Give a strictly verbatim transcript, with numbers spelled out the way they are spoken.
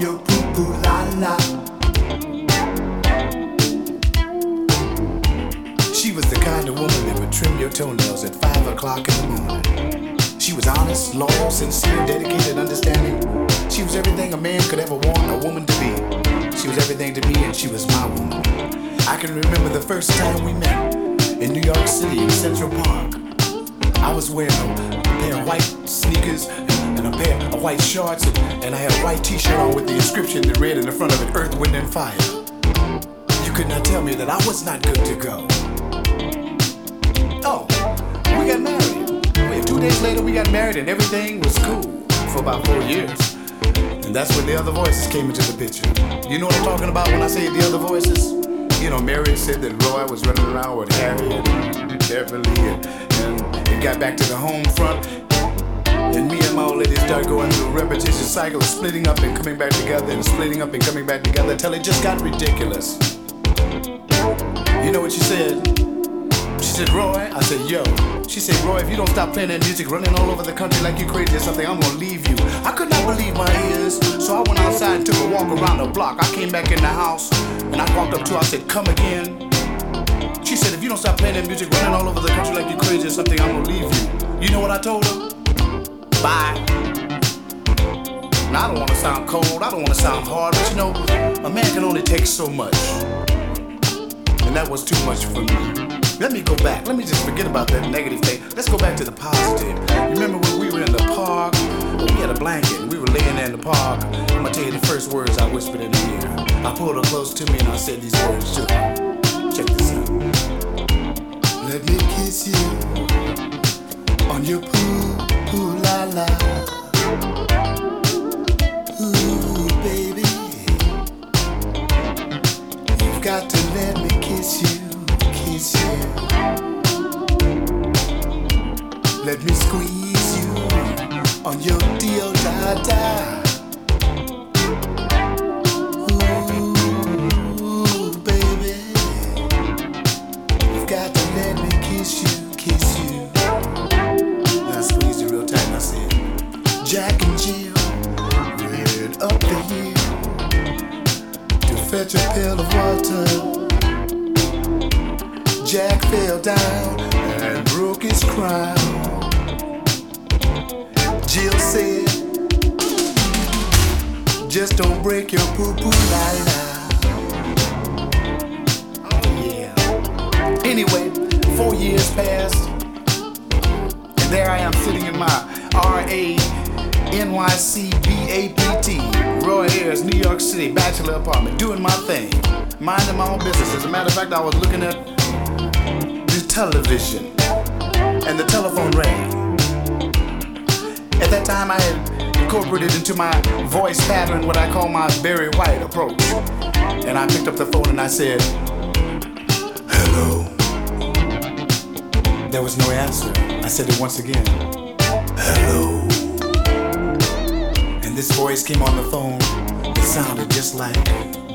your poo-poo la-la. She was the kind of woman that would trim your toenails at five o'clock in the morning. She was honest, loyal, sincere, dedicated, understanding. She was everything a man could ever want a woman to be. She was everything to me, and she was my woman. I can remember the first time we met in New York City in Central Park. I was wearing a pair of white sneakers and a pair of white shorts, and, and I had a white t-shirt on with the inscription that read in the front of it, Earth, Wind, and Fire. You could not tell me that I was not good to go. Oh, we got married. Two days later we got married and everything was cool for about four years. And that's when the other voices came into the picture. You know what I'm talking about when I say the other voices? You know, Mary said that Roy was running around with Harry and Beverly, and, and it got back to the home front. And me and my old lady started going through a repetitious cycle of splitting up and coming back together and splitting up and coming back together until it just got ridiculous. You know what she said? She said, Roy, I said, yo. She said, Roy, if you don't stop playing that music, running all over the country like you crazy or something, I'm gonna leave you. I could not believe my ears, so I went outside and took a walk around the block. I came back in the house, and I walked up to her, I said, come again. She said, if you don't stop playing that music, running all over the country like you crazy or something, I'm gonna leave you. You know what I told her? Bye. Now, I don't wanna sound cold, I don't wanna sound hard, but you know, a man can only take so much. And that was too much for me. Let me go back. Let me just forget about that negative thing. Let's go back to the positive. Remember when we were in the park? Well, we had a blanket and we were laying there in the park. I'm gonna tell you the first words I whispered in her ear. I pulled her close to me and I said these words to her. Check this out. Let me kiss you on your poo poo la la. Ooh, baby, you've got to let me kiss you. Kiss you. Let me squeeze you on your dio da da. Ooh, baby, you've got to let me kiss you, kiss you. Now I squeezed you real tight and I said, Jack and Jill ran up the hill to fetch a pail of water. Jack fell down and broke his crown. Jill said, just don't break your poo-poo la-la. Oh yeah. Anyway, four years passed, and there I am sitting in my R A N Y C B A P T, Roy Ayers, New York City, bachelor apartment, doing my thing, minding my own business. As a matter of fact, I was looking at television, and the telephone rang. At that time, I had incorporated into my voice pattern what I call my Barry White approach. And I picked up the phone and I said, hello. There was no answer. I said it once again, hello. And this voice came on the phone. It sounded just like